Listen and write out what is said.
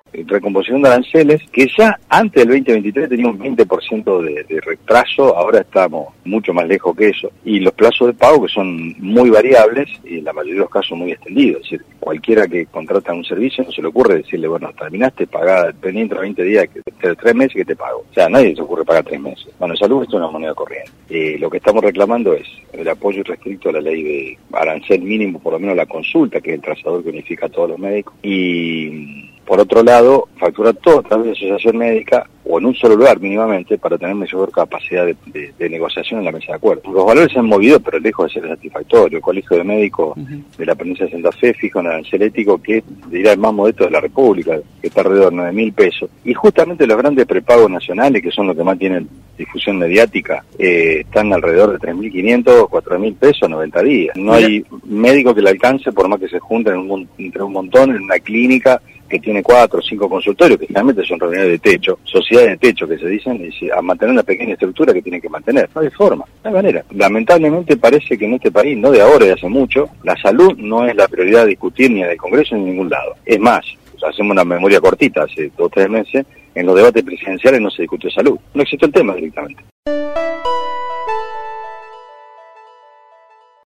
recomposición de aranceles, que ya antes del 2023 tenía un 20% de retraso, ahora estamos mucho más lejos que eso. Y los plazos de pago que son muy variables y en la mayoría de los casos muy extendidos. Es decir, cualquiera que contrata un servicio no se le ocurre decirle, bueno, terminaste, pagá pendiente a 20 días, 3 meses que te pago. O sea, a nadie se ocurre pagar 3 meses. Bueno, salud, esto es una moneda corriente. Lo que estamos reclamando es el apoyo irrestricto a la ley de arancel mínimo, por lo menos la consulta, que es el trazador que unifica a todos los médicos. Y por otro lado, facturar todo a través de asociación médica o en un solo lugar mínimamente para tener mayor capacidad de negociación en la mesa de acuerdo. Los valores se han movido, pero lejos de ser satisfactorio. El Colegio de Médicos de la provincia de Santa Fe fija un arancel ético que dirá el más modesto de la República, que está alrededor de 9.000 pesos. Y justamente los grandes prepagos nacionales, que son los que más tienen difusión mediática, están alrededor de 3.500 o 4.000 pesos a 90 días. No hay médico que le alcance, por más que se junten entre un montón en una clínica que tiene 4 o 5 consultorios, que generalmente son reuniones de techo, sociedades de techo que se dicen, y a mantener una pequeña estructura que tienen que mantener. No hay forma, no hay manera. Lamentablemente parece que en este país, no de ahora, de hace mucho, la salud no es la prioridad a discutir ni en el Congreso ni en ningún lado. Es más, hacemos una memoria cortita, hace 2 o 3 meses, en los debates presidenciales no se discutió salud. No existió el tema directamente.